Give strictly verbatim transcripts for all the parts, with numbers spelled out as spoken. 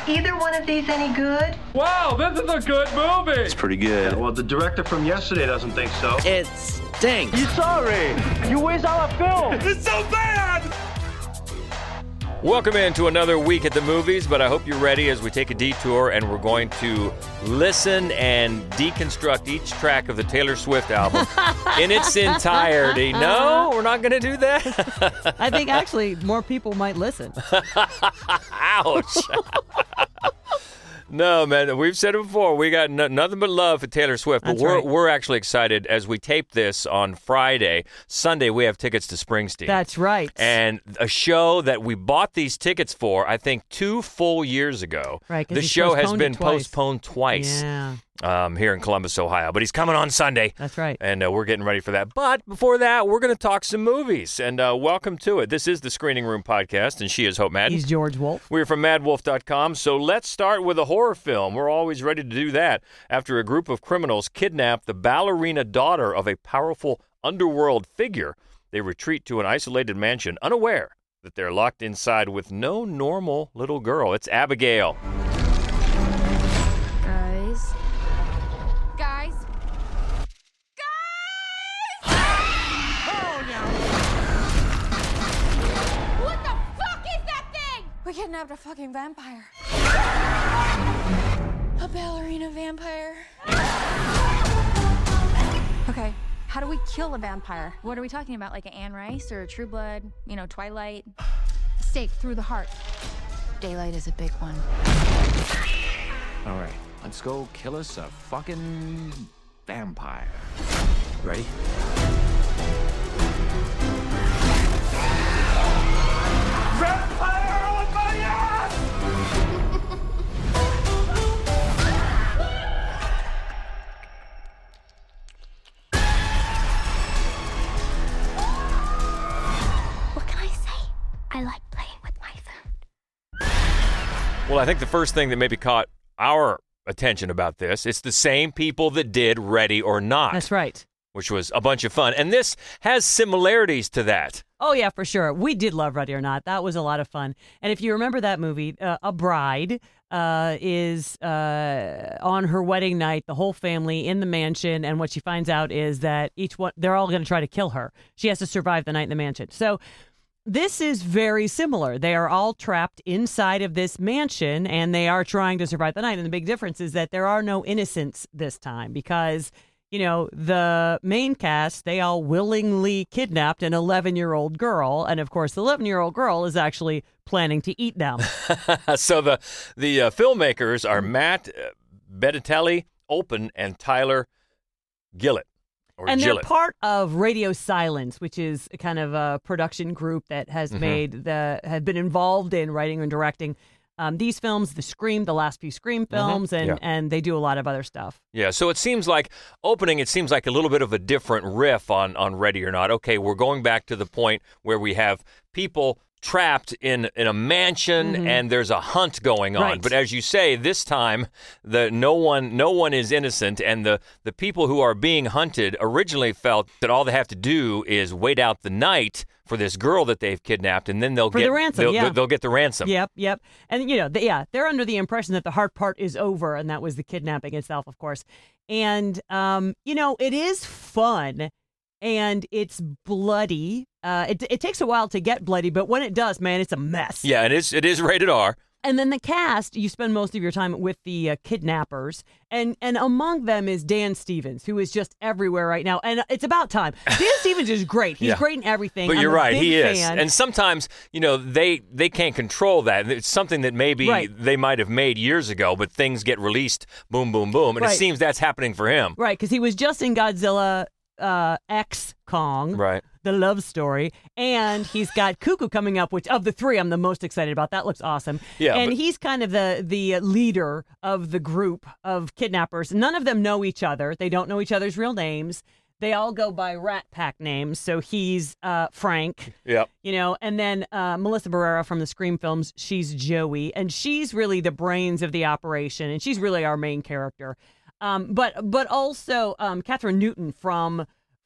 either one of these any good? Wow, this is a good movie. It's pretty good. Yeah, well, the director from yesterday doesn't think so. It stinks. You sorry? You waste our film. It's so bad. Welcome into another week at the movies, but I hope you're ready as we take a detour and we're going to listen and deconstruct each track of the Taylor Swift album in its entirety. No, we're not going to do that. I think actually more people might listen. Ouch. No, man, we've said it before. We got no, nothing but love for Taylor Swift, but That's we're right. we're actually excited as we tape this on Friday. Sunday, we have tickets to Springsteen. That's right. And a show that we bought these tickets for, I think, two full years ago. Right, 'cause the he's show has postponed been it twice. postponed twice. Yeah. Um, here in Columbus, Ohio. But he's coming on Sunday. That's right. And uh, we're getting ready for that. But before that, we're going to talk some movies. And uh, welcome to it. This is the Screening Room Podcast, and she is Hope Madden. He's George Wolf. We're from mad wolf dot com, so let's start with a horror film. We're always ready to do that. After a group of criminals kidnap the ballerina daughter of a powerful underworld figure, they retreat to an isolated mansion, unaware that they're locked inside with no normal little girl. It's Abigail. Guys. Guys. Guys! Oh, no. What the fuck is that thing? We kidnapped a fucking vampire. A ballerina vampire. Okay, how do we kill a vampire? What are we talking about? Like an Anne Rice or a True Blood? You know, Twilight? Stake through the heart. Daylight is a big one. All right, let's go kill us a fucking vampire. Ready? Vampire on my ass! What can I say? I like playing with my food. Well, I think the first thing that maybe caught our attention about this, it's the same people that did Ready or Not. That's right. Which was a bunch of fun. And this has similarities to that. Oh, yeah, for sure. We did love Ready or Not. That was a lot of fun. And if you remember that movie, uh, a bride uh, is uh, on her wedding night, the whole family in the mansion, and what she finds out is that each one, they're all going to try to kill her. She has to survive the night in the mansion. So this is very similar. They are all trapped inside of this mansion, and they are trying to survive the night. And the big difference is that there are no innocents this time because, you know, the main cast, they all willingly kidnapped an eleven-year-old girl. And, of course, the eleven-year-old girl is actually planning to eat them. So the the uh, filmmakers are Matt uh, Bettatelli, Open, and Tyler Gillett. Or And Gillett. they're part of Radio Silence, which is a kind of a production group that has Mhm. made the have been involved in writing and directing um, these films, the Scream, the last few Scream films, and, Yeah. and they do a lot of other stuff. Yeah, so it seems like opening, it seems like a little bit of a different riff on, on Ready or Not. Okay, we're going back to the point where we have people trapped in in a mansion Mhm. and there's a hunt going on. Right. But as you say, this time the no one no one is innocent, and the the people who are being hunted originally felt that all they have to do is wait out the night for this girl that they've kidnapped, and then they'll For get the ransom, they'll, yeah. they'll get the ransom. Yep, yep. And, you know, they, yeah, they're under the impression that the hard part is over, and that was the kidnapping itself, of course. And, um, you know, it is fun, and it's bloody. Uh, it, it takes a while to get bloody, but when it does, man, it's a mess. Yeah, it is it is rated R. And then the cast, you spend most of your time with the uh, kidnappers, and and among them is Dan Stevens, who is just everywhere right now. And it's about time. Dan Stevens is great. He's Yeah. great in everything. But I'm you're a right, big he is. fan. And sometimes, you know, they they can't control that. It's something that maybe Right. they might have made years ago, but things get released, boom, boom, boom. And Right. it seems that's happening for him. Right, because he was just in Godzilla uh, X Kong, Right. the love story, and he's got Cuckoo coming up, which of the three I'm the most excited about. That looks awesome. Yeah, and but- he's kind of the the leader of the group of kidnappers. None of them know each other. They don't know each other's real names. They all go by Rat Pack names. So he's uh, Frank. Yep. You know, and then uh, Melissa Barrera from the Scream films, she's Joey, and she's really the brains of the operation, and she's really our main character. Um, but but also um, Catherine Newton from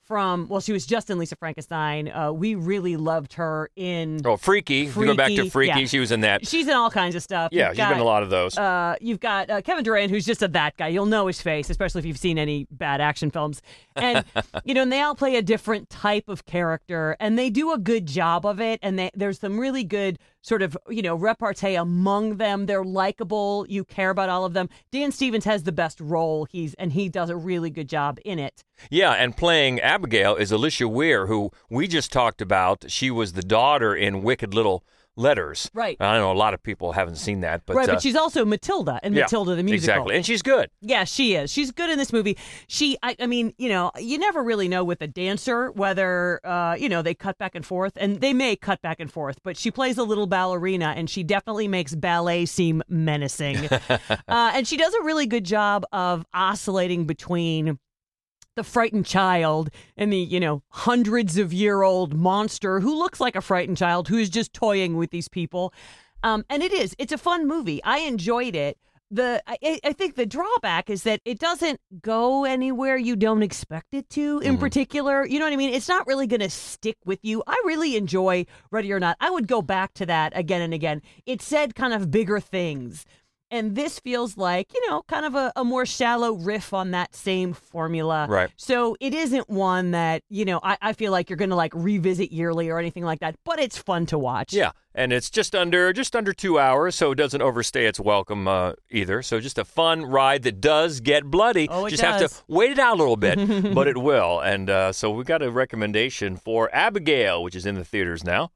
from, well, she was just in Lisa Frankenstein. Uh, we really loved her in Oh, Freaky. If we go back to Freaky, Freaky, yeah. she was in that. She's in all kinds of stuff. Yeah, You've she's been in got, a lot of those. Uh, you've got uh, Kevin Durant, who's just a that guy. You'll know his face, especially if you've seen any bad action films. And, you know, and they all play a different type of character, and they do a good job of it. And they, there's some really good sort of, you know, repartee among them. They're likable. You care about all of them. Dan Stevens has the best role. He's and he does a really good job in it. Yeah, and playing Abigail is Alicia Weir, who we just talked about. She was the daughter in Wicked Little Letters. Right. I know a lot of people haven't seen that, but right, uh, but she's also Matilda in yeah, Matilda the musical. Exactly, and she's good. Yeah, she is. She's good in this movie. She, I, I mean, you know, you never really know with a dancer whether, uh, you know, they cut back and forth, and they may cut back and forth, but she plays a little ballerina, and she definitely makes ballet seem menacing. uh, and she does a really good job of oscillating between the frightened child and the, you know, hundreds of year old monster who looks like a frightened child who is just toying with these people. Um, and it is, it's a fun movie. I enjoyed it. The I, I think the drawback is that it doesn't go anywhere you don't expect it to in Mm-hmm. particular. You know what I mean? It's not really going to stick with you. I really enjoy Ready or Not. I would go back to that again and again. It said kind of bigger things. And this feels like, you know, kind of a, a more shallow riff on that same formula. Right. So it isn't one that, you know, I, I feel like you're going to like revisit yearly or anything like that, but it's fun to watch. Yeah, and it's just under just under two hours, so it doesn't overstay its welcome uh, either. So just a fun ride that does get bloody. Oh, it just does. have to wait it out a little bit, but it will. And uh, so we got a recommendation for Abigail, which is in the theaters now.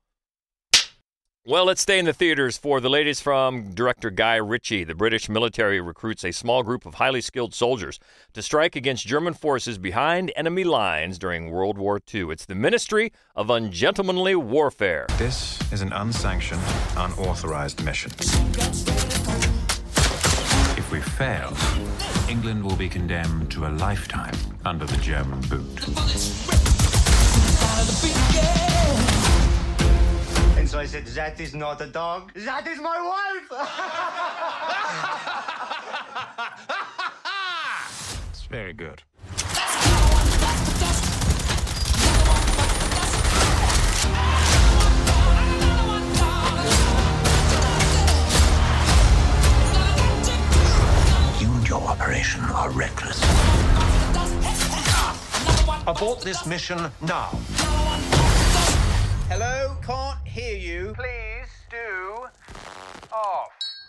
Well, let's stay in the theaters for the latest from director Guy Ritchie. The British military recruits a small group of highly skilled soldiers to strike against German forces behind enemy lines during World War Two. It's the Ministry of Ungentlemanly Warfare. This is an unsanctioned, unauthorized mission. If we fail, England will be condemned to a lifetime under the German boot. And so I said, that is not a dog. That is my wife. It's very good. You and your operation are reckless. Abort this mission now. Hello? Can't hear you. Please do off.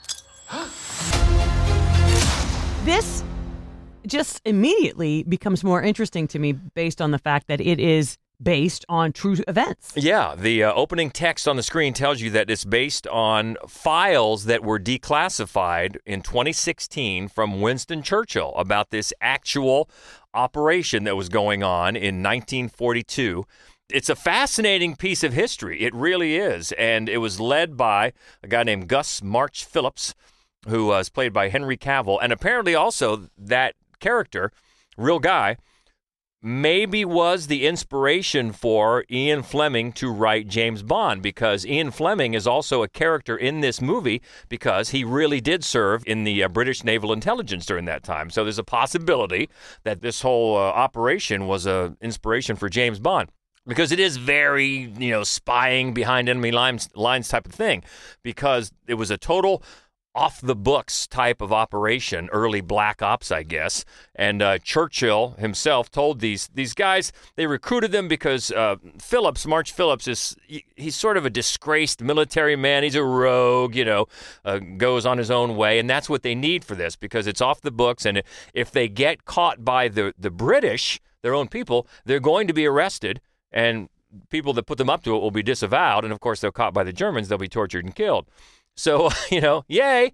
This just immediately becomes more interesting to me based on the fact that it is based on true events. Yeah, the uh, opening text on the screen tells you that it's based on files that were declassified in twenty sixteen from Winston Churchill about this actual operation that was going on in nineteen forty-two. It's a fascinating piece of history. It really is. And it was led by a guy named Gus March Phillips, who was played by Henry Cavill. And apparently also that character, real guy, maybe was the inspiration for Ian Fleming to write James Bond, because Ian Fleming is also a character in this movie because he really did serve in the uh, British Naval Intelligence during that time. So there's a possibility that this whole uh, operation was an inspiration for James Bond. Because it is very, you know, spying behind enemy lines, lines type of thing. Because it was a total off-the-books type of operation, early black ops, I guess. And uh, Churchill himself told these these guys, they recruited them because uh, Phillips, March Phillips, is he, he's sort of a disgraced military man. He's a rogue, you know, uh, goes on his own way. And that's what they need for this, because it's off the books. And if they get caught by the, the British, their own people, they're going to be arrested. And people that put them up to it will be disavowed. And, of course, they're caught by the Germans. They'll be tortured and killed. So, you know, yay.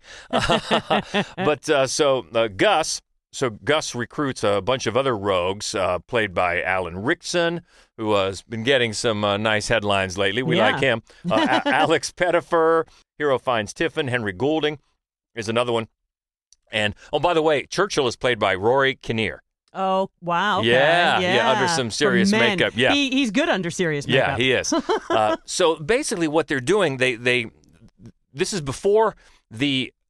but uh, so uh, Gus, so Gus recruits a bunch of other rogues uh, played by Alan Rickson, who has been getting some uh, nice headlines lately. We Yeah. like him. Uh, A- Alex Pettifer, Hero Finds Tiffin, Henry Goulding is another one. And, oh, by the way, Churchill is played by Rory Kinnear. Oh, wow. Okay. Yeah, yeah, yeah, under some serious For men. makeup, yeah. He, he's good under serious Yeah, makeup. he is. uh, so basically what they're doing, they they this is before the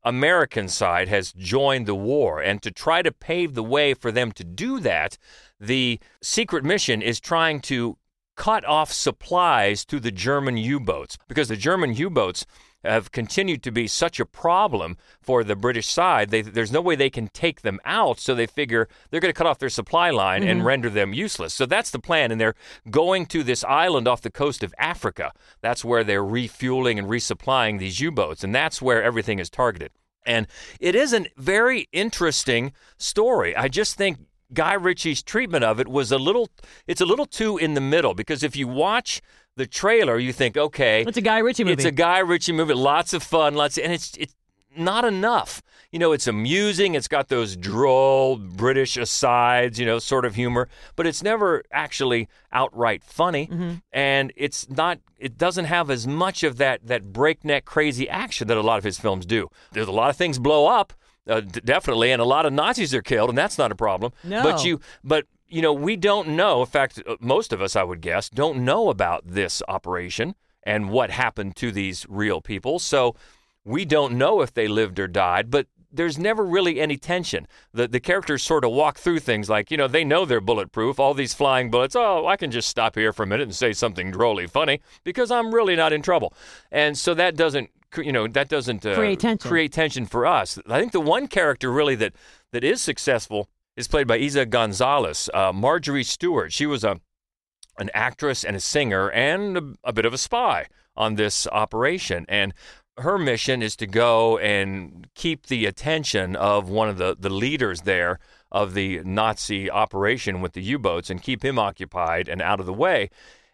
American side has joined the war. And to try to pave the way for them to do that, the secret mission is trying to cut off supplies to the German U-boats, because the German U-boats have continued to be such a problem for the British side. They, there's no way they can take them out, so they figure they're going to cut off their supply line mm-hmm. and render them useless. So that's the plan, and they're going to this island off the coast of Africa. That's where they're refueling and resupplying these U-boats, and that's where everything is targeted. And it is a very interesting story. I just think Guy Ritchie's treatment of it was a little, it's a little too in the middle, because if you watch the trailer, you think, okay. It's a Guy Ritchie movie. It's a Guy Ritchie movie, lots of fun, lots, of, and it's it's not enough. You know, it's amusing, it's got those droll British asides, you know, sort of humor, but it's never actually outright funny, mm-hmm. and it's not, it doesn't have as much of that, that breakneck crazy action that a lot of his films do. There's a lot of things blow up, uh, d- definitely, and a lot of Nazis are killed, and that's not a problem. No. But you, but you know, we don't know. In fact, most of us, I would guess, don't know about this operation and what happened to these real people. So we don't know if they lived or died, but there's never really any tension. The the characters sort of walk through things like, you know, they know they're bulletproof, all these flying bullets. Oh, I can just stop here for a minute and say something drolly funny because I'm really not in trouble. And so that doesn't, you know, that doesn't uh, create tension. create tension for us. I think the one character really that, that is successful is played by Isa Gonzalez, uh, Marjorie Stewart. She was a an actress and a singer and a, a bit of a spy on this operation. And her mission is to go and keep the attention of one of the, the leaders there of the Nazi operation with the U-boats and keep him occupied and out of the way.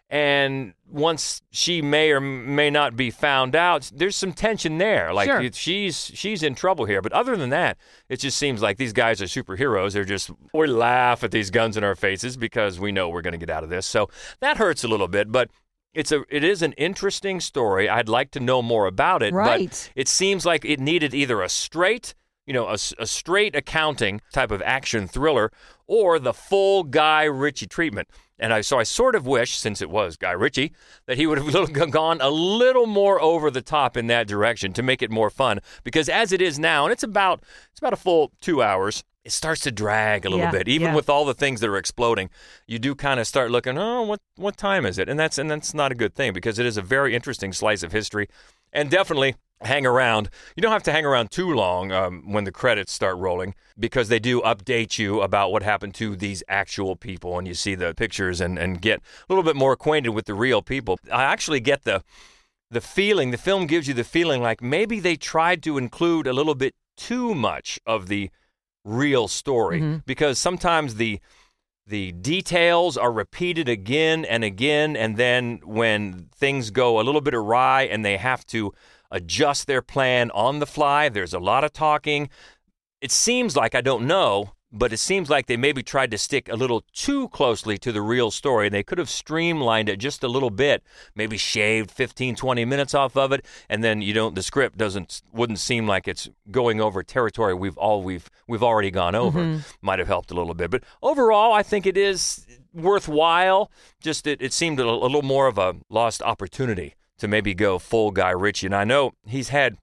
And once she may or may not be found out, there's some tension there. Like sure. it, she's she's in trouble here. But other than that, it just seems like these guys are superheroes. They're just, we laugh at these guns in our faces because we know we're going to get out of this. So that hurts a little bit. But it's a it is an interesting story. I'd like to know more about it. Right. But it seems like it needed either a straight, you know, a, a straight accounting type of action thriller or the full Guy Ritchie treatment. And I, so I sort of wish, since it was Guy Ritchie, that he would have gone a little more over the top in that direction to make it more fun. Because as it is now, and it's about it's about a full two hours, it starts to drag a little yeah, bit. Even yeah. with all the things that are exploding, you do kind of start looking, oh, what what time is it? And that's and that's not a good thing, because it is a very interesting slice of history, and definitely hang around. You don't have to hang around too long um, when the credits start rolling, because they do update you about what happened to these actual people, and you see the pictures and, and get a little bit more acquainted with the real people. I actually get the the feeling, the film gives you the feeling like maybe they tried to include a little bit too much of the real story, mm-hmm. because sometimes the the details are repeated again and again, and then when things go a little bit awry and they have to adjust their plan on the fly, there's a lot of talking. It seems like, I don't know, but it seems like they maybe tried to stick a little too closely to the real story. They could have streamlined it just a little bit, maybe shaved fifteen, twenty minutes off of it, and then you don't. The script doesn't wouldn't seem like it's going over territory we've all we've we've already gone over. Mm-hmm. Might have helped a little bit, but overall, I think it is worthwhile. Just it, it seemed a, a little more of a lost opportunity to maybe go full Guy Ritchie. And I know he's had,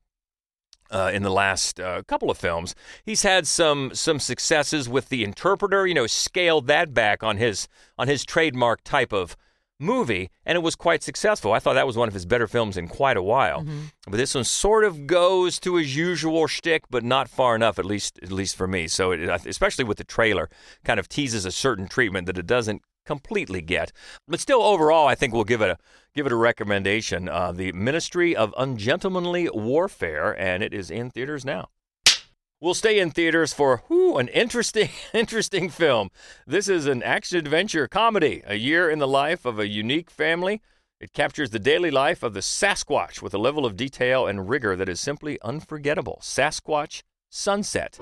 uh, in the last uh, couple of films, he's had some some successes with The Interpreter, you know, scaled that back on his on his trademark type of movie, and it was quite successful. I thought that was one of his better films in quite a while. Mm-hmm. But this one sort of goes to his usual shtick, but not far enough, at least at least for me. So it, especially with the trailer, kind of teases a certain treatment that it doesn't completely get. But still, overall, I think we'll give it a give it a recommendation. Uh, the Ministry of Ungentlemanly Warfare, and it is in theaters now. We'll stay in theaters for whew, an interesting, interesting film. This is an action-adventure comedy, a year in the life of a unique family. It captures the daily life of the Sasquatch with a level of detail and rigor that is simply unforgettable. Sasquatch Sunset.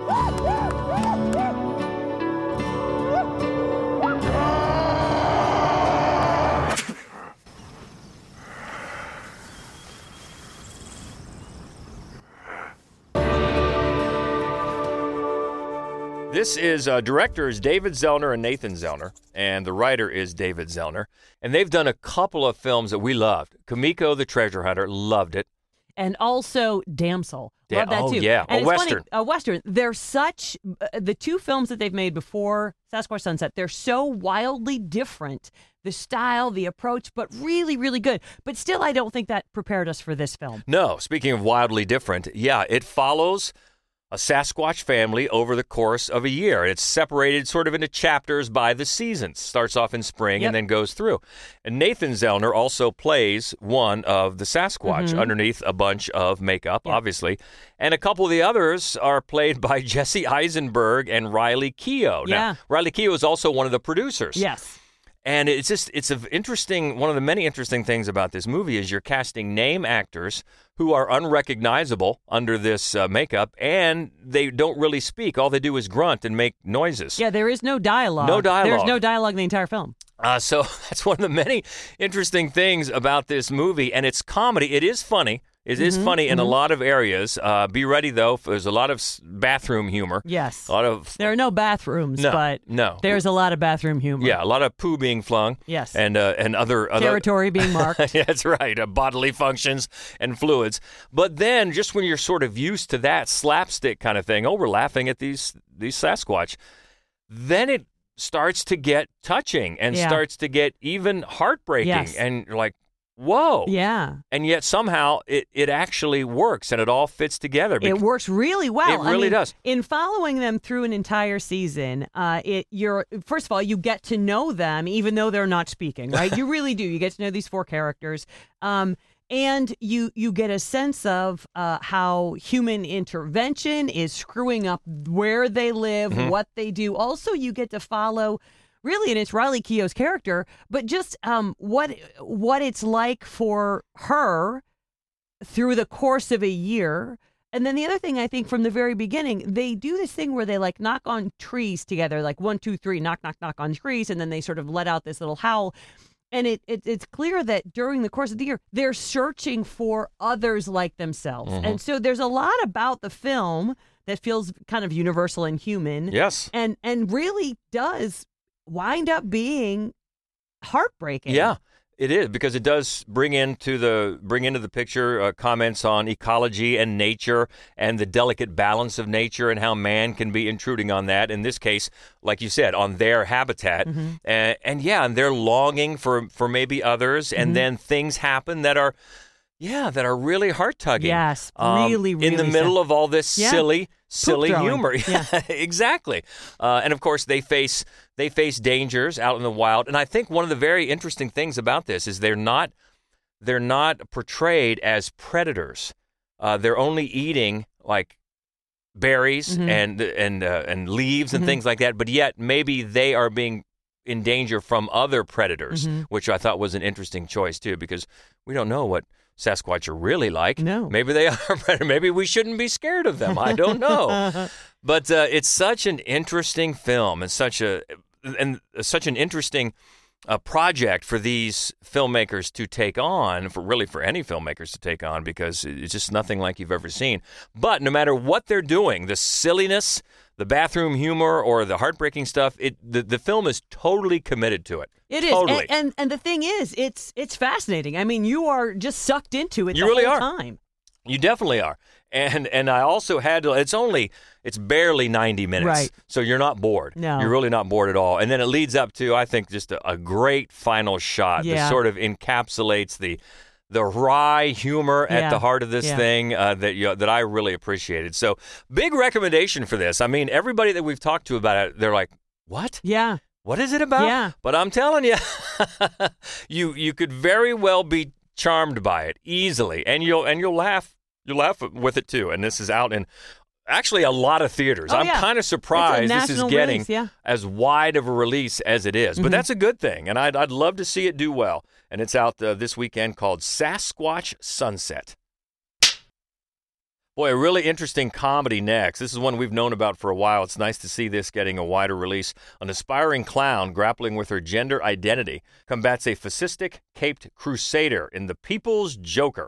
This is, uh, director is David Zellner and Nathan Zellner, and the writer is David Zellner. And they've done a couple of films that we loved. Kamiko the Treasure Hunter, loved it. And also Damsel, Damsel. Dan- Love that oh, too. yeah. And A it's funny, Western. a Western. They're such, uh, the two films that they've made before Sasquatch Sunset, they're so wildly different. The style, the approach, but really, really good. But still, I don't think that prepared us for this film. No, speaking of wildly different, yeah, it follows a Sasquatch family over the course of a year. It's separated sort of into chapters by the seasons. Starts off in spring Yep. and then goes through. And Nathan Zellner also plays one of the Sasquatch Mhm. underneath a bunch of makeup, Yep. obviously. And a couple of the others are played by Jesse Eisenberg and Riley Keough. Yeah. Now, Riley Keough is also one of the producers. Yes. And it's just, it's an interesting, one of the many interesting things about this movie is you're casting name actors who are unrecognizable under this uh, makeup, and they don't really speak. All they do is grunt and make noises. Yeah, there is no dialogue. No dialogue. There's no dialogue in the entire film. Uh, so that's one of the many interesting things about this movie, and it's comedy. It is funny. It is Mhm, funny in a mhm. lot of areas. Uh, be ready, though. There's a lot of s- bathroom humor. Yes. A lot of... There are no bathrooms, No, but no. there's a lot of bathroom humor. Yeah, a lot of poo being flung. Yes. And uh, and other, other Territory being marked. Yeah, that's right. Uh, bodily functions and fluids. But then, just when you're sort of used to that slapstick kind of thing, oh, we're laughing at these these Sasquatch, then it starts to get touching and Yeah. starts to get even heartbreaking. Yes. And you're like, whoa. Yeah. And yet somehow it, it actually works and it all fits together. It works really well. It I really mean, does. In following them through an entire season, uh, it you're first of all you get to know them even though they're not speaking, right? You really do. You get to know these four characters, um, and you you get a sense of uh, how human intervention is screwing up where they live, Mhm. what they do. Also, you get to follow. Really, and it's Riley Keough's character, but just um, what what it's like for her through the course of a year. And then the other thing I think from the very beginning, they do this thing where they like knock on trees together, like one, two, three, knock, knock, knock on trees, and then they sort of let out this little howl. And it, it it's clear that during the course of the year, they're searching for others like themselves. Mhm. And so there's a lot about the film that feels kind of universal and human. Yes. And and really does wind up being heartbreaking. Yeah, it is, because it does bring into the bring into the picture uh, comments on ecology and nature and the delicate balance of nature and how man can be intruding on that. In this case, like you said, on their habitat, Mm-hmm. and, and yeah, and they're longing for for maybe others, and Mhm. then things happen that are. Yeah, that are really heart-tugging. Yes, Um, really, really in the middle sad. of all this Yeah. silly, silly throwing. humor. Yeah. Exactly. Uh, and of course, they face they face dangers out in the wild. And I think one of the very interesting things about this is they're not they're not portrayed as predators. Uh, they're only eating like berries Mhm. and and uh, and leaves and Mhm. things like that. But yet, maybe they are being in danger from other predators, Mhm. which I thought was an interesting choice too, because we don't know what Sasquatch are really like. No. Maybe they are predators. Maybe we shouldn't be scared of them. I don't know. But uh, it's such an interesting film and such a and such an interesting uh, project for these filmmakers to take on, for really for any filmmakers to take on, because it's just nothing like you've ever seen. But no matter what they're doing, the silliness, the bathroom humor, or the heartbreaking stuff, it the, the film is totally committed to it. It is, Totally. and, and and the thing is, it's it's fascinating. I mean, you are just sucked into it You the really whole are. time. You definitely are. And and I also had to, it's only, it's barely ninety minutes. Right. So you're not bored. No. You're really not bored at all. And then it leads up to, I think, just a, a great final shot Yeah. that sort of encapsulates the the wry humor at Yeah. the heart of this Yeah. thing uh, that you, that I really appreciated. So big recommendation for this. I mean, everybody that we've talked to about it, they're like, what? Yeah. What is it about? Yeah. But I'm telling you, you you could very well be charmed by it easily, and you'll and you'll laugh you'll laugh with it too. And this is out in actually a lot of theaters. Oh, I'm yeah. kind of It's a surprised this is national getting release, yeah. as wide of a release as it is. But Mhm. that's a good thing, and I'd I'd love to see it do well. And it's out uh, this weekend, called Sasquatch Sunset. Boy, a really interesting comedy next. This is one we've known about for a while. It's nice to see this getting a wider release. An aspiring clown grappling with her gender identity combats a fascistic, caped crusader in The People's Joker.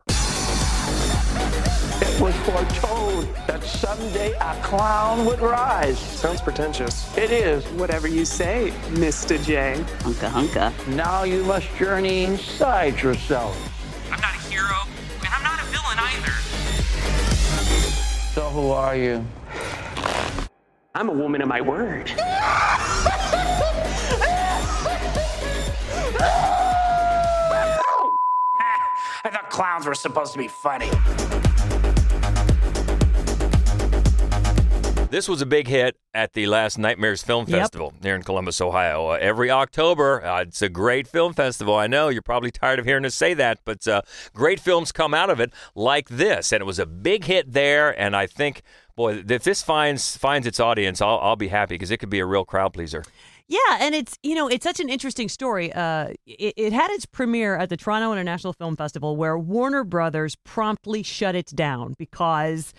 It was foretold that someday a clown would rise. Sounds pretentious. It is. Whatever you say, Mister J. Hunka hunka. Now you must journey inside yourself. I'm not a hero, and I'm not a villain either. So who are you? I'm a woman of my word. I thought clowns were supposed to be funny. This was a big hit at the last Nightmares Film Yep. Festival here in Columbus, Ohio. Uh, every October, uh, it's a great film festival. I know you're probably tired of hearing us say that, but uh, great films come out of it like this. And it was a big hit there, and I think, boy, if this finds finds its audience, I'll, I'll be happy because it could be a real crowd pleaser. Yeah, and it's, you know, it's such an interesting story. Uh, it, it had its premiere at the Toronto International Film Festival, where Warner Brothers promptly shut it down because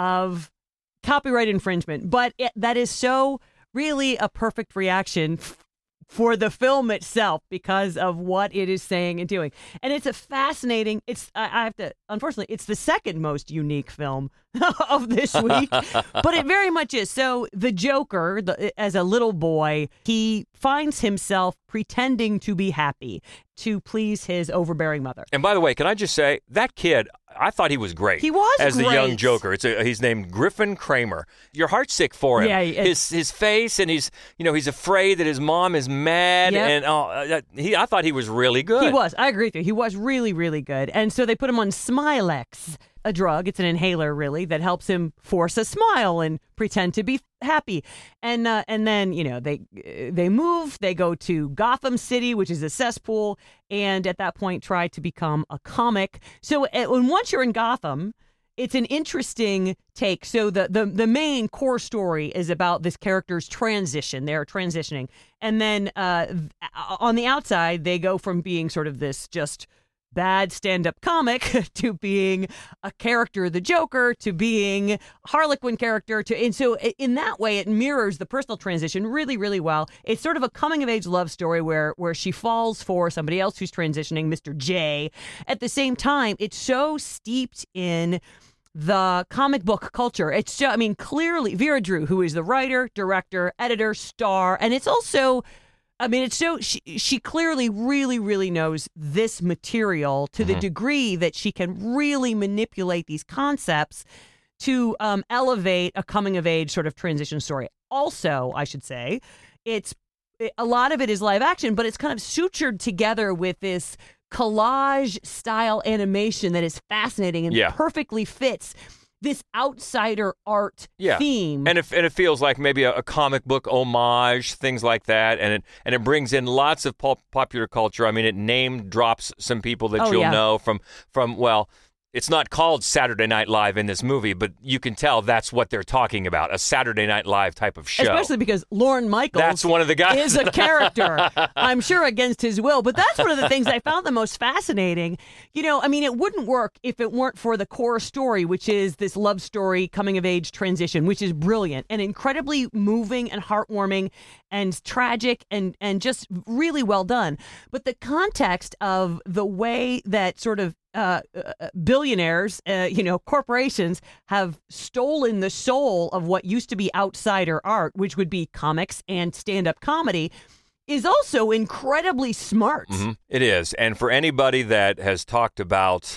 of copyright infringement. But it, that is so really a perfect reaction f- for the film itself because of what it is saying and doing. And it's a fascinating, it's, I, I have to, unfortunately, it's the second most unique film of this week, but it very much is. So the Joker, the, as a little boy, he finds himself pretending to be happy to please his overbearing mother. And by the way, can I just say, that kid, I thought he was great. He was as great. the young Joker. It's a, he's named Griffin Kramer. Your heart's sick for him. Yeah, his his face, and he's you know he's afraid that his mom is mad. Yep. And oh, uh, he, I thought he was really good. He was. I agree with you. He was really, really good. And so they put him on Smilex, a drug. It's an inhaler, really, that helps him force a smile and pretend to be happy. And uh, and then, you know, they they move. They go to Gotham City, which is a cesspool, and at that point try to become a comic. So uh, when once you're in Gotham, it's an interesting take. So the, the the main core story is about this character's transition. They're transitioning. And then uh, on the outside, they go from being sort of this just bad stand-up comic to being a character, the Joker, to being Harlequin character. To And so in that way, it mirrors the personal transition really, really well. It's sort of a coming-of-age love story where, where she falls for somebody else who's transitioning, Mister J. At the same time, it's so steeped in the comic book culture. It's just, I mean, clearly Vera Drew, who is the writer, director, editor, star, and it's also, I mean, it's so, she, she clearly really, really knows this material to mm-hmm. the degree that she can really manipulate these concepts to um, elevate a coming of age sort of transition story. Also, I should say, it's, a lot of it is live action, but it's kind of sutured together with this collage style animation that is fascinating and yeah. perfectly fits this outsider art yeah. theme. And it, and it feels like maybe a, a comic book homage, things like that. And it and it brings in lots of pop, popular culture. I mean, it name drops some people that oh, you'll yeah. know from, from, well, it's not called Saturday Night Live in this movie, but you can tell that's what they're talking about, a Saturday Night Live type of show. Especially because Lorne Michaels that's one of the guys. is a character, I'm sure against his will. But that's one of the things I found the most fascinating. You know, I mean, it wouldn't work if it weren't for the core story, which is this love story, coming-of-age transition, which is brilliant and incredibly moving and heartwarming and tragic and, and just really well done. But the context of the way that sort of Uh, uh, billionaires, uh, you know, corporations have stolen the soul of what used to be outsider art, which would be comics and stand-up comedy, is also incredibly smart. Mm-hmm. It is. And for anybody that has talked about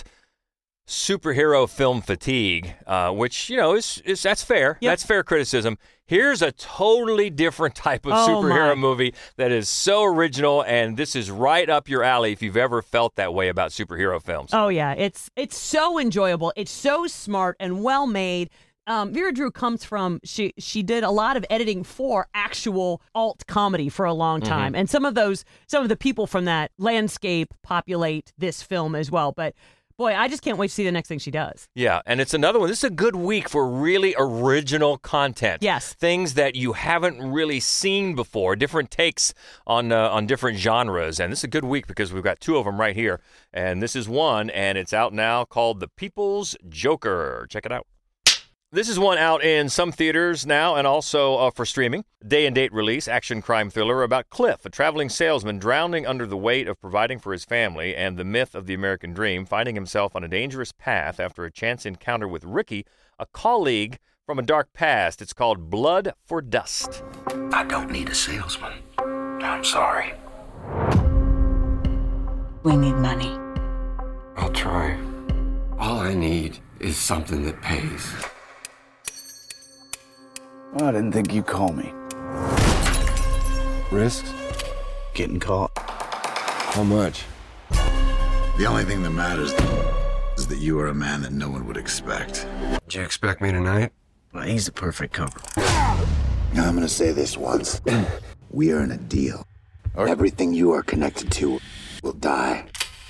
superhero film fatigue, uh, which, you know, is, is that's fair. Yep. That's fair criticism. Here's a totally different type of oh superhero my. movie that is so original, and this is right up your alley if you've ever felt that way about superhero films. Oh, yeah. It's it's so enjoyable. It's so smart and well made. Um, Vera Drew comes from, she she did a lot of editing for actual alt comedy for a long time. Mm-hmm. And some of those, some of the people from that landscape populate this film as well. But boy, I just can't wait to see the next thing she does. Yeah, and it's another one. This is a good week for really original content. Yes. Things that you haven't really seen before, different takes on uh, on different genres. And this is a good week because we've got two of them right here. And this is one, and it's out now, called The People's Joker. Check it out. This is one out in some theaters now and also uh, for streaming. Day and date release, action crime thriller about Cliff, a traveling salesman drowning under the weight of providing for his family and the myth of the American dream, finding himself on a dangerous path after a chance encounter with Ricky, a colleague from a dark past. It's called Blood for Dust. I don't need a salesman. I'm sorry. We need money. I'll try. All I need is something that pays. Well, I didn't think you'd call me. Risks? Getting caught. How much? The only thing that matters is that you are a man that no one would expect. Did you expect me tonight? Well, he's the perfect cover. Now I'm gonna say this once. We are in a deal. Everything you are connected to will die.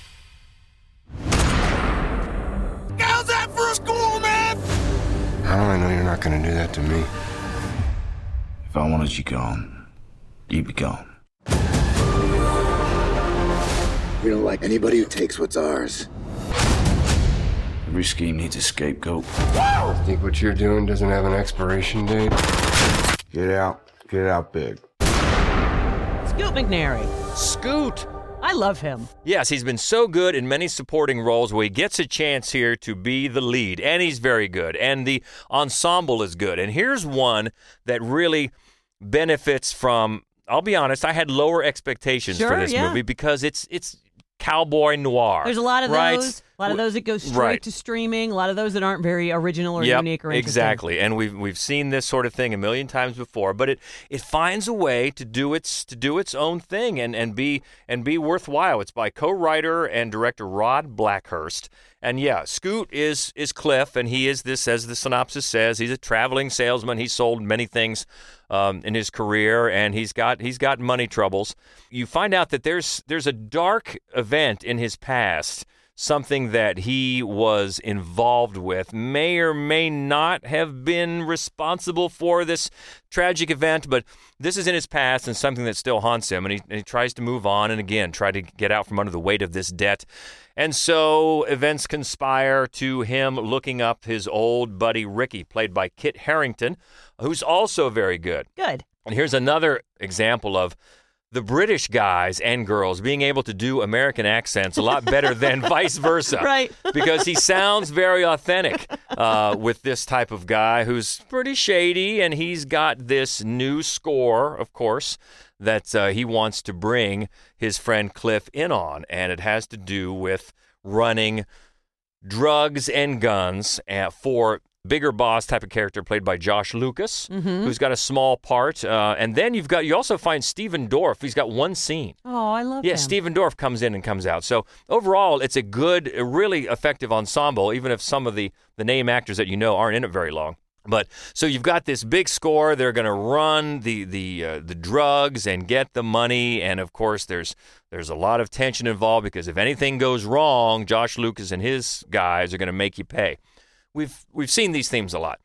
How's that for a school, man? How do I know you're not gonna do that to me? If I wanted you gone, you'd be gone. We don't like anybody who takes what's ours. Every scheme needs a scapegoat. Think what you're doing doesn't have an expiration date? Get out. Get out big. Scoot McNairy. Scoot. I love him. Yes, he's been so good in many supporting roles where he gets a chance here to be the lead, and he's very good, and the ensemble is good. And here's one that really benefits from, I'll be honest, I had lower expectations sure, for this yeah. movie because it's it's cowboy noir. There's a lot of right? those. A lot of those that go straight right. to streaming. A lot of those that aren't very original or yep, unique or interesting. Exactly. And we've we've seen this sort of thing a million times before, but it, it finds a way to do its to do its own thing and, and be and be worthwhile. It's by co-writer and director Rod Blackhurst. And yeah, Scoot is is Cliff, and he is this, as the synopsis says, he's a traveling salesman. He's sold many things um, in his career, and he's got he's got money troubles. You find out that there's there's a dark event in his past, something that he was involved with, may or may not have been responsible for this tragic event, but this is in his past and something that still haunts him, and he, and he tries to move on and, again, try to get out from under the weight of this debt. And so events conspire to him looking up his old buddy Ricky, played by Kit Harington, who's also very good. Good. And here's another example of the British guys and girls being able to do American accents a lot better than vice versa. Right. Because he sounds very authentic uh, with this type of guy who's pretty shady, and he's got this new score, of course, that uh, he wants to bring his friend Cliff in on, and it has to do with running drugs and guns uh, for bigger boss type of character played by Josh Lucas, mm-hmm. who's got a small part. Uh, and then you've got you also find Stephen Dorff. He's got one scene. Oh, I love yeah, him. Yeah, Stephen Dorff comes in and comes out. So overall, it's a good, a really effective ensemble, even if some of the, the name actors that you know aren't in it very long. But so you've got this big score. They're going to run the the uh, the drugs and get the money, and of course there's there's a lot of tension involved because if anything goes wrong, Josh Lucas and his guys are going to make you pay. We've we've seen these themes a lot,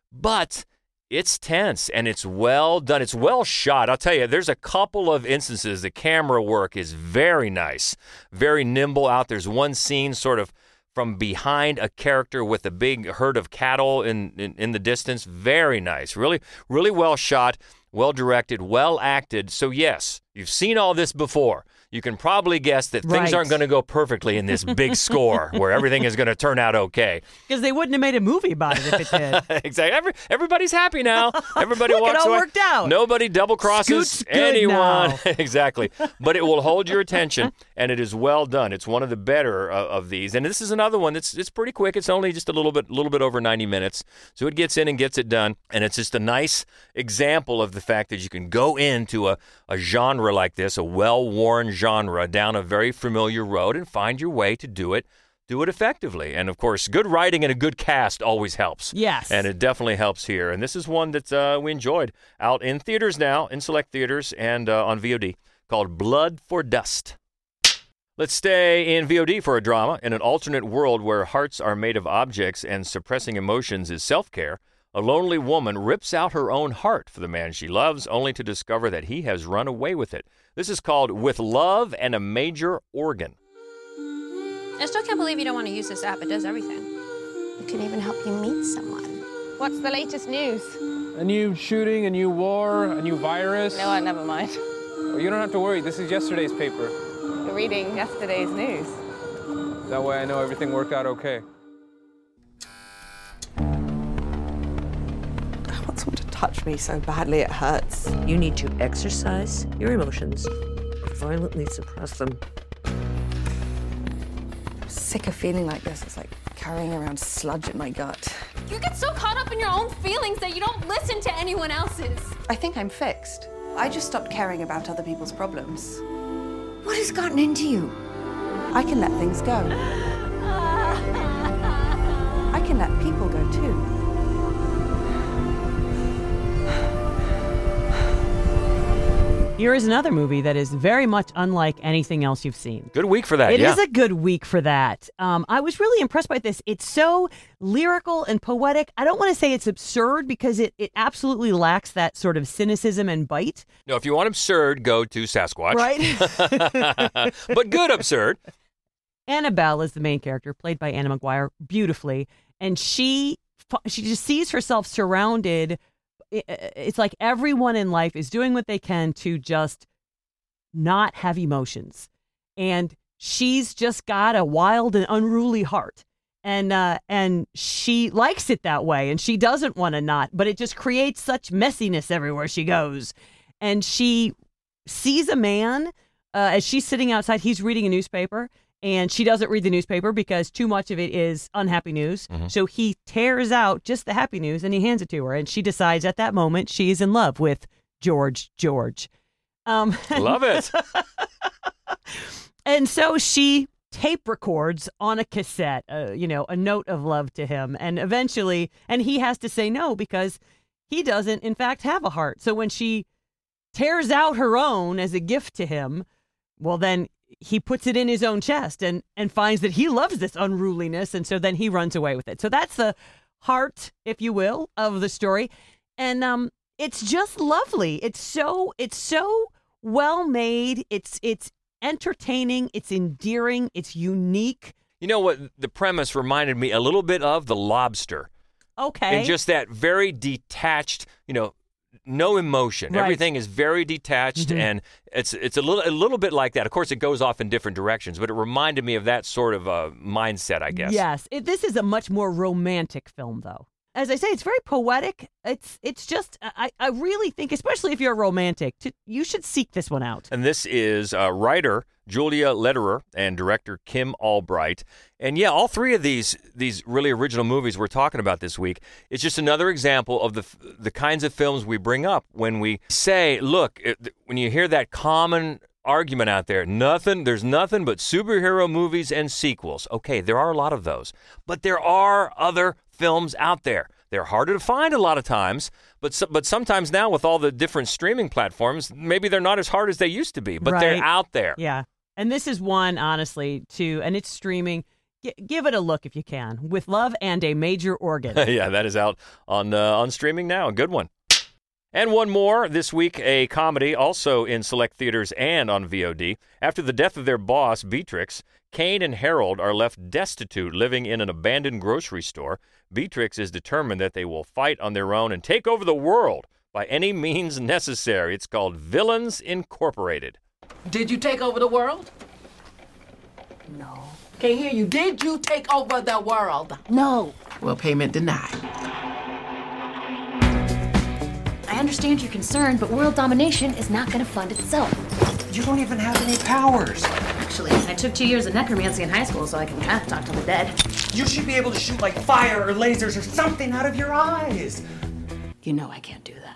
but it's tense and it's well done. It's well shot. I'll tell you, there's a couple of instances the camera work is very nice, very nimble out. There's one scene sort of from behind a character with a big herd of cattle in, in, in the distance. Very nice. Really, really well shot, well directed, well acted. So yes, you've seen all this before. You can probably guess that things Right. aren't going to go perfectly in this big score where everything is going to turn out okay. Because they wouldn't have made a movie about it if it did. Exactly. Every, everybody's happy now. Everybody Look, it walks all away. worked out. Nobody double crosses Scoot's good anyone. now. Exactly. But it will hold your attention, and it is well done. It's one of the better of, of these. And this is another one that's it's pretty quick. It's only just a little bit, little bit over ninety minutes. So it gets in and gets it done. And it's just a nice example of the fact that you can go into a, a genre like this, a well-worn genre, down a very familiar road and find your way to do it, do it effectively. And, of course, good writing and a good cast always helps. Yes. And it definitely helps here. And this is one that uh, we enjoyed out in theaters now, in select theaters, and uh, on V O D, called Blood for Dust. Let's stay in V O D for a drama. In an alternate world where hearts are made of objects and suppressing emotions is self-care, a lonely woman rips out her own heart for the man she loves, only to discover that he has run away with it. This is called With Love and a Major Organ. I still can't believe you don't want to use this app. It does everything. It could even help you meet someone. What's the latest news? A new shooting, a new war, a new virus. No, what? Never mind. Well, you don't have to worry. This is yesterday's paper. You're reading yesterday's news. That way I know everything worked out okay. I want someone to touch me so badly it hurts. You need to exercise your emotions or violently suppress them. I'm sick of feeling like this. It's like carrying around sludge in my gut. You get so caught up in your own feelings that you don't listen to anyone else's. I think I'm fixed. I just stopped caring about other people's problems. What has gotten into you? I can let things go. I can let people go too. Here is another movie that is very much unlike anything else you've seen. Good week for that, It yeah. is a good week for that. Um, I was really impressed by this. It's so lyrical and poetic. I don't want to say it's absurd because it, it absolutely lacks that sort of cynicism and bite. No, if you want absurd, go to Sasquatch. Right? But good absurd. Annabelle is the main character, played by Anna Maguire, beautifully. And she she just sees herself surrounded. It's like everyone in life is doing what they can to just not have emotions. And she's just got a wild and unruly heart. And uh, and she likes it that way. And she doesn't want to not. But it just creates such messiness everywhere she goes. And she sees a man uh, as she's sitting outside. He's reading a newspaper. And she doesn't read the newspaper because too much of it is unhappy news. Mm-hmm. So he tears out just the happy news and he hands it to her. And she decides at that moment she is in love with George George. Um, Love it. And so she tape records on a cassette, uh, you know, a note of love to him. And eventually, and he has to say no because he doesn't, in fact, have a heart. So when she tears out her own as a gift to him, well, then he puts it in his own chest and, and finds that he loves this unruliness. And so then he runs away with it. So that's the heart, if you will, of the story. And um, it's just lovely. It's so it's so well made. It's it's entertaining. It's endearing. It's unique. You know what? The premise reminded me a little bit of The Lobster. Okay. And just that very detached, you know, no emotion. Right. Everything is very detached, Mhm. and it's it's a little a little bit like that. Of course, it goes off in different directions, but it reminded me of that sort of uh, mindset, I guess. Yes. It, this is a much more romantic film, though. As I say, it's very poetic. It's it's just, I, I really think, especially if you're a romantic, to, you should seek this one out. And this is uh, writer Julia Lederer and director Kim Albright. And yeah, all three of these these really original movies we're talking about this week, it's just another example of the the kinds of films we bring up when we say, look, it, when you hear that common argument out there, nothing, there's nothing but superhero movies and sequels. Okay, there are a lot of those, but there are other films out there. They're harder to find a lot of times, but so, but sometimes now with all the different streaming platforms, maybe they're not as hard as they used to be, but Right. they're out there. Yeah. And this is one, honestly, too, and it's streaming. G- give it a look if you can. With Love and a Major Organ. Yeah, that is out on uh, on streaming now. A good one. And one more this week, a comedy also in select theaters and on V O D. After the death of their boss, Beatrix, Kane and Harold are left destitute, living in an abandoned grocery store. Beatrix is determined that they will fight on their own and take over the world by any means necessary. It's called Villains Incorporated. Did you take over the world? No. Can't hear you. Did you take over the world? No. Well, payment denied. I understand your concern, but world domination is not going to fund itself. You don't even have any powers. Actually, I took two years of necromancy in high school, so I can kind of talk to the dead. You should be able to shoot like fire or lasers or something out of your eyes. You know I can't do that.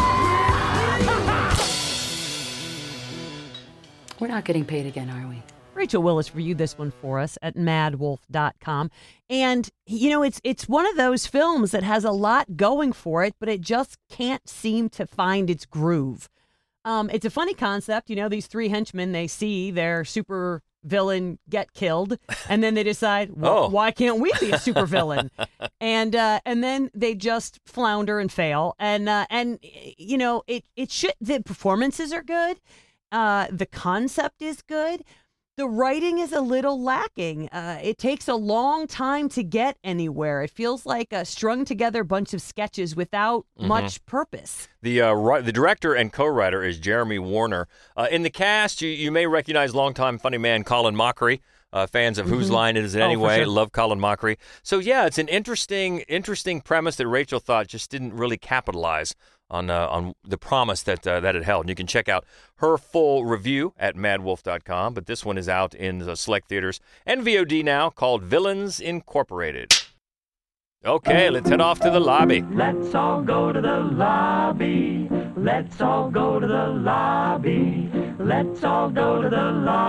We're not getting paid again, are we? Rachel Willis reviewed this one for us at mad wolf dot com. And, you know, it's it's one of those films that has a lot going for it, but it just can't seem to find its groove. Um, it's a funny concept. You know, these three henchmen, they see their super villain get killed, and then they decide, well, Oh. why can't we be a super villain? and uh, and then they just flounder and fail. And, uh, and you know, it, it should, the performances are good. Uh, the concept is good. The writing is a little lacking. Uh, it takes a long time to get anywhere. It feels like a strung together bunch of sketches without Mhm. much purpose. The uh, ri- the director and co-writer is Jeremy Warner. Uh, in the cast, you, you may recognize longtime funny man Colin Mockery. Uh, fans of Whose Mhm. Line Is It Oh, for Anyway? sure. Love Colin Mockery. So, yeah, it's an interesting interesting premise that Rachel thought just didn't really capitalize on uh, on the promise that uh, that it held. And you can check out her full review at mad wolf dot com. But this one is out in the select theaters and V O D now, called Villains Incorporated. Okay, let's head off to the lobby. Let's all go to the lobby. Let's all go to the lobby. Let's all go to the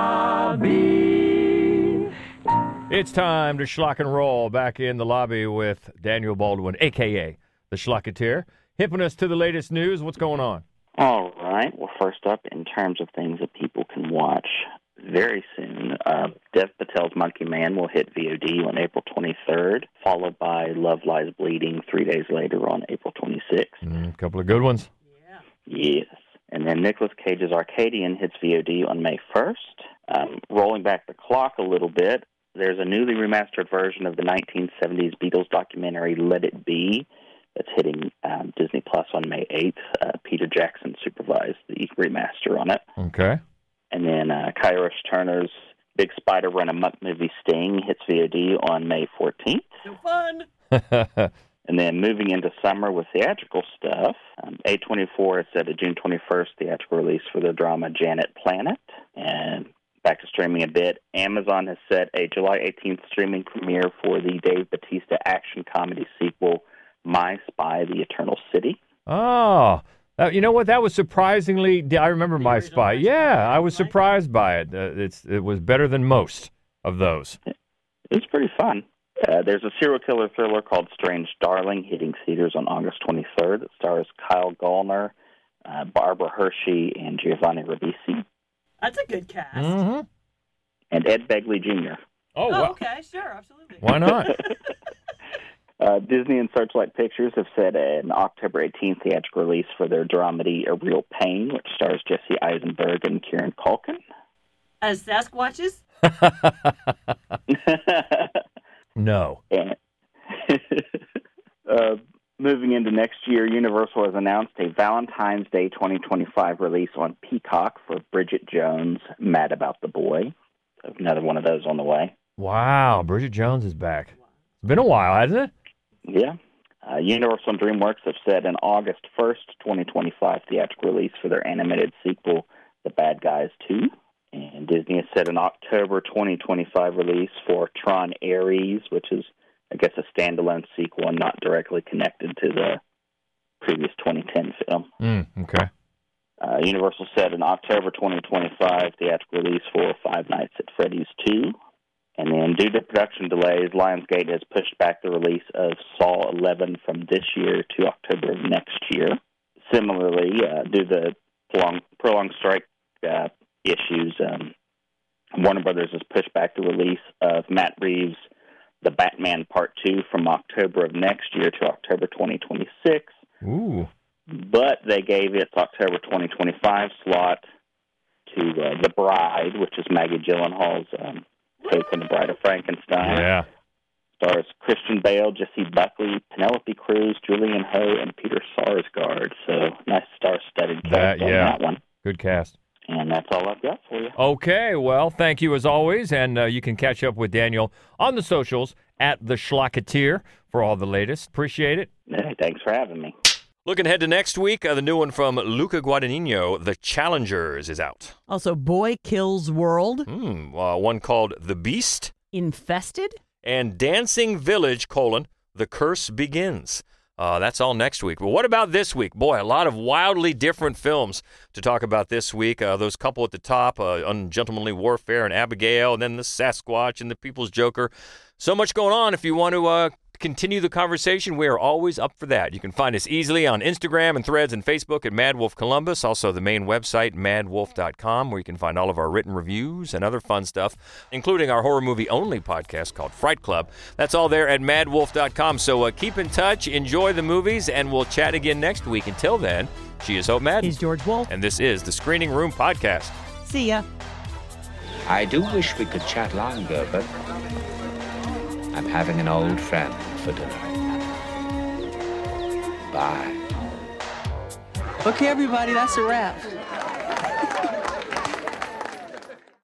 lobby. It's time to schlock and roll back in the lobby with Daniel Baldwin, a k a. The Schlocketeer, hipping us to the latest news. What's going on? All right. Well, first up, in terms of things that people can watch very soon, uh, Dev Patel's Monkey Man will hit V O D on April twenty-third, followed by Love Lies Bleeding three days later on April twenty-sixth. A mm, couple of good ones. Yes. And then Nicolas Cage's Arcadian hits V O D on May first. Um, rolling back the clock a little bit, there's a newly remastered version of the nineteen seventies Beatles documentary Let It Be that's hitting um, Disney Plus on May eighth. Uh, Peter Jackson supervised the remaster on it. Okay. And then uh, Kairos Turner's Big Spider Run Amok movie Sting hits V O D on May fourteenth. So fun. And then moving into summer with theatrical stuff, um, A twenty-four has set a June twenty-first theatrical release for their drama Janet Planet. And back to streaming a bit, Amazon has set a July eighteenth streaming premiere for the Dave Bautista action comedy sequel My Spy, The Eternal City. Oh, uh, you know what? That was surprisingly. I remember My Spy. Yeah, I was surprised by it. Uh, it's it was better than most of those. It was pretty fun. Uh, there's a serial killer thriller called Strange Darling hitting theaters on August twenty-third. It stars Kyle Gallner, uh, Barbara Hershey, and Giovanni Ribisi. That's a good cast. Mm-hmm. And Ed Begley Junior Oh, Oh, wow. okay, sure, absolutely. Why not? Uh, Disney and Searchlight Pictures have set an October eighteenth theatrical release for their dramedy A Real Pain, which stars Jesse Eisenberg and Kieran Culkin. As Sasquatches? No. And uh, moving into next year, Universal has announced a Valentine's Day twenty twenty-five release on Peacock for Bridget Jones' Mad About the Boy. So another one of those on the way. Wow, Bridget Jones is back. It's been a while, hasn't it? Yeah. Uh, Universal and DreamWorks have set an August first, twenty twenty-five theatrical release for their animated sequel, The Bad Guys two. And Disney has set an October twenty twenty-five release for Tron Ares, which is, I guess, a standalone sequel and not directly connected to the previous twenty ten film. Mm, okay. Uh, Universal set an October twenty twenty-five theatrical release for Five Nights at Freddy's two. And then, due to production delays, Lionsgate has pushed back the release of Saw eleven from this year to October of next year. Similarly, uh, due to the prolonged, prolonged strike uh, issues, um, Warner Brothers has pushed back the release of Matt Reeves' The Batman Part two from October of next year to October twenty twenty-six. Ooh. But they gave its October twenty twenty-five slot to uh, The Bride, which is Maggie Gyllenhaal's um, take on The Bride of Frankenstein. Yeah. Stars Christian Bale, Jessie Buckley, Penelope Cruz, Julian Ho, and Peter Sarsgaard. So nice star-studded cast That, on yeah. that one. Good cast. And that's all I've got for you. Okay, well, thank you as always, and uh, you can catch up with Daniel on the socials at The Schlocketeer for all the latest. Appreciate it. Hey, thanks for having me. Looking ahead to next week, uh, the new one from Luca Guadagnino, The Challengers, is out. Also, Boy Kills World. Hmm, uh, one called The Beast. Infested? And Dancing Village, colon, The Curse Begins. Uh, that's all next week. But what about this week? Boy, a lot of wildly different films to talk about this week. Uh, those couple at the top, uh, Ungentlemanly Warfare and Abigail, and then the Sasquatch and the People's Joker. So much going on. If you want to uh, continue the conversation, we are always up for that. You can find us easily on Instagram and Threads and Facebook at Mad Wolf Columbus. Also, the main website, mad wolf dot com, where you can find all of our written reviews and other fun stuff, including our horror movie only podcast called Fright Club. That's all there at mad wolf dot com. So uh, keep in touch, enjoy the movies, and we'll chat again next week. Until then, she is Hope Madden. He's George Wolf. And this is the Screening Room Podcast. See ya. I do wish we could chat longer, but I'm having an old friend for dinner. Bye. Okay, everybody, that's a wrap.